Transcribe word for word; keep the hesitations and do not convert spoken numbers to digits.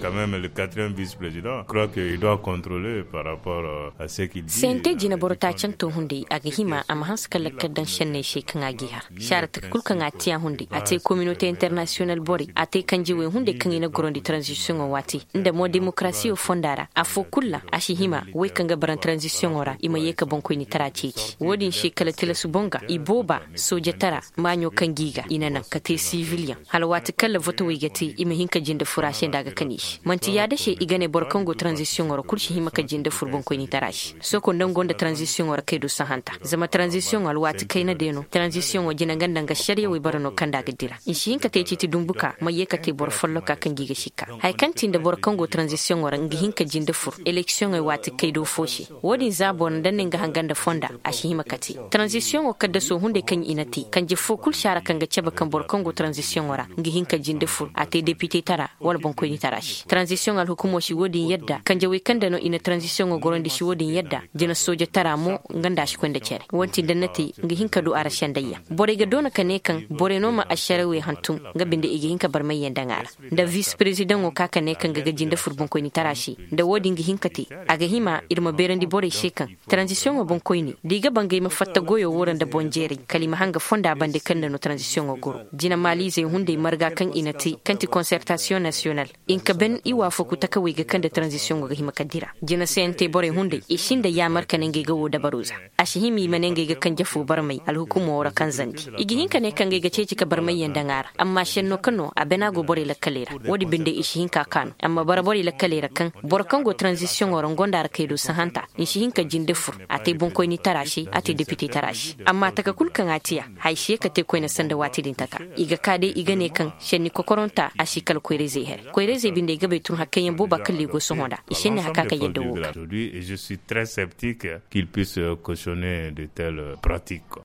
quand même le quatrième vice-président. Je crois qu'il doit contrôler par rapport à ce qu'il dit. Sente jina borota chanto hundi agihima am hanska lakadan shenne she kan agiha. Sharat kul kan atia hundi ate communauté internationale bori ate kanjiwe hundi kan ina gorondi transition wati. Nda mo demokrasi o fondara afo kulla ashihima we kan gabaran transition ora ima yeka bonko ni tarachichi. Wodin she kala tela subonga iboba soja tara manyo kan giga ina nan kate civilian. Halawati kala voto wigati ima hinka jinda furashe daga kanish. Manti yada she igane borkongo transition ora kulshi hima ka jinda furbonko ni tarashi. Soko ndongonda transition ora kedu sahanta. Zama transition alwati kaina deno. Transition o jina ganda nga sharia we barano kanda gadira. Inshi hinka te chiti dumbuka mayeka te bor follo ka kan giga shika. Hay kanti nda borkongo transition ora ngi hinka jinda fur. Election e wati kaido foshi. Wodi zabo ndane nga hanganda fonda ashi hima kati. Transition o kada so hunde kan inati. Kanje fokul shara kanga chaba kan borkongo transition ora ngi hinka jinda fur. Ate deputy tara wala bonko ni tarashi. Transition al hukumo shi wodi yadda kanje we kanda no ina transition o gorondi shi wodi yadda jina soja tara mo nganda shi kwenda chere wonti dannati ngi hinka do arashan dayya bore ga dona kane kan bore no ma ashare we hantum nga binde igi hinka barmay yanda ngara da vice president o kaka ne kan ga jinda furbon ko ni tarashi da wodi ngi hinkati aga hima irma berandi bore shekan transition o bon ko ni diga bangay ma fatta goyo woran da bonjeri kalima hanga fonda bande kan no transition o goro jina malize hunde marga kan inati kanti concertation nationale in ka ben iwa foku takawe ga kan da transition ga hima kadira jina sente bore hunde ishinda ya marka nenge ga woda baruza ashihimi manenge ga kan jafu barmai alhukumu wora kan zandi igi hinka ne kan ga ceci ka barmai yanda ngara amma shenno kano abena go bore la kalera wodi binde ishi hinka kan amma bara bore la kalera kan bor kan go transition wora gonda ar kaido sahanta ishi hinka jinde fur ate bonko ni tarashi ate deputy tarashi amma taka kulkan atiya haishe ka te koina sanda wati din taka iga kade iga ne kan shenni kokoronta ashikal koireze her koireze binde ga betun hakkan boba kalli go sohonda ishin ne haka ka yeddo et je suis très sceptique qu'il puisse cautionner de telles pratiques.